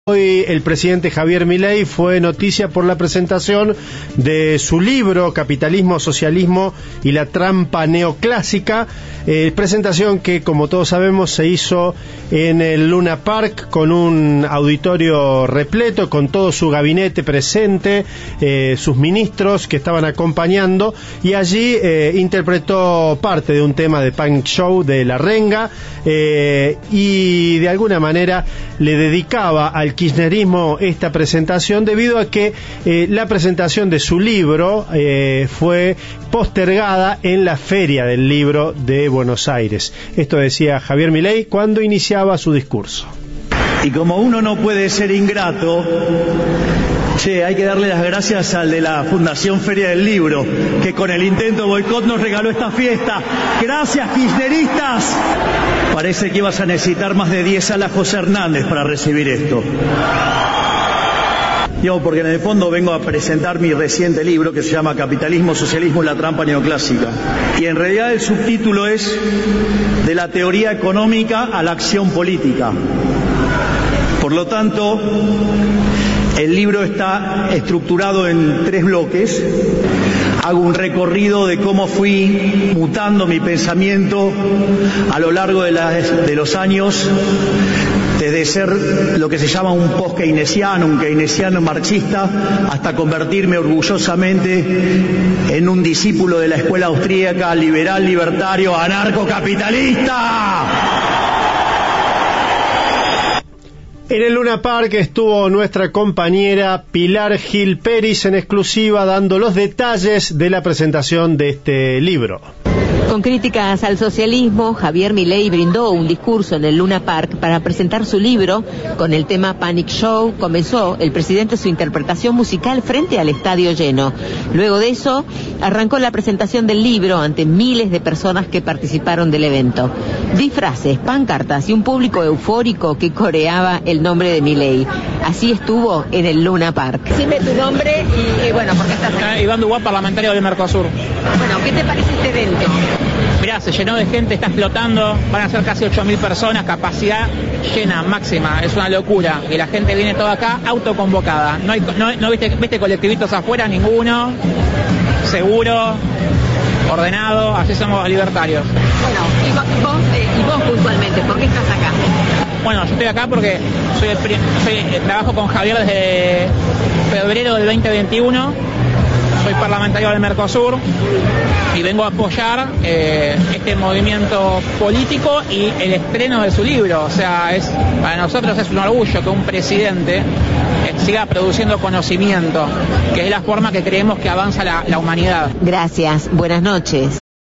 Hoy el presidente Javier Milei fue noticia por la presentación de su libro Capitalismo, Socialismo y la Trampa Neoclásica, presentación que, como todos sabemos, se hizo en el Luna Park con un auditorio repleto, con todo su gabinete presente, sus ministros que estaban acompañando, y allí interpretó parte de un tema de Panic Show de La Renga, y de alguna manera le dedicaba al kirchnerismo esta presentación debido a que la presentación de su libro fue postergada en la Feria del Libro de Buenos Aires. Esto decía Javier Milei cuando iniciaba su discurso. Y como uno no puede ser ingrato, hay que darle las gracias al de la Fundación Feria del Libro, que con el intento de boicot nos regaló esta fiesta. ¡Gracias, kirchneristas! Parece que ibas a necesitar más de 10 salas José Hernández para recibir esto. Porque en el fondo vengo a presentar mi reciente libro que se llama Capitalismo, Socialismo y la Trampa Neoclásica. Y en realidad el subtítulo es De la teoría económica a la acción política. Por lo tanto, el libro está estructurado en 3 bloques. Hago un recorrido de cómo fui mutando mi pensamiento a lo largo de los años, desde ser lo que se llama un post-keynesiano, un keynesiano marxista, hasta convertirme orgullosamente en un discípulo de la escuela austríaca, liberal, libertario, anarcocapitalista. En el Luna Park estuvo nuestra compañera Pilar Gil Peris en exclusiva dando los detalles de la presentación de este libro. Con críticas al socialismo, Javier Milei brindó un discurso en el Luna Park para presentar su libro. Con el tema Panic Show comenzó el presidente su interpretación musical frente al estadio lleno. Luego de eso, arrancó la presentación del libro ante miles de personas que participaron del evento. Disfraces, pancartas y un público eufórico que coreaba el nombre de Milei. Así estuvo en el Luna Park. Dime tu nombre y bueno, ¿por qué estás aquí? Iván Dubois, parlamentario del Mercosur. Bueno, ¿qué te parece este evento? Mirá, se llenó de gente, está explotando, van a ser casi 8.000 personas, capacidad llena, máxima, es una locura. Y la gente viene toda acá autoconvocada. No viste colectivitos afuera, ninguno, seguro, ordenado, así somos libertarios. Bueno, y vos puntualmente, ¿por qué estás acá? Bueno, yo estoy acá porque trabajo con Javier desde febrero del 2021. Soy parlamentario del Mercosur y vengo a apoyar este movimiento político y el estreno de su libro. O sea, para nosotros es un orgullo que un presidente siga produciendo conocimiento, que es la forma que creemos que avanza la humanidad. Gracias, buenas noches.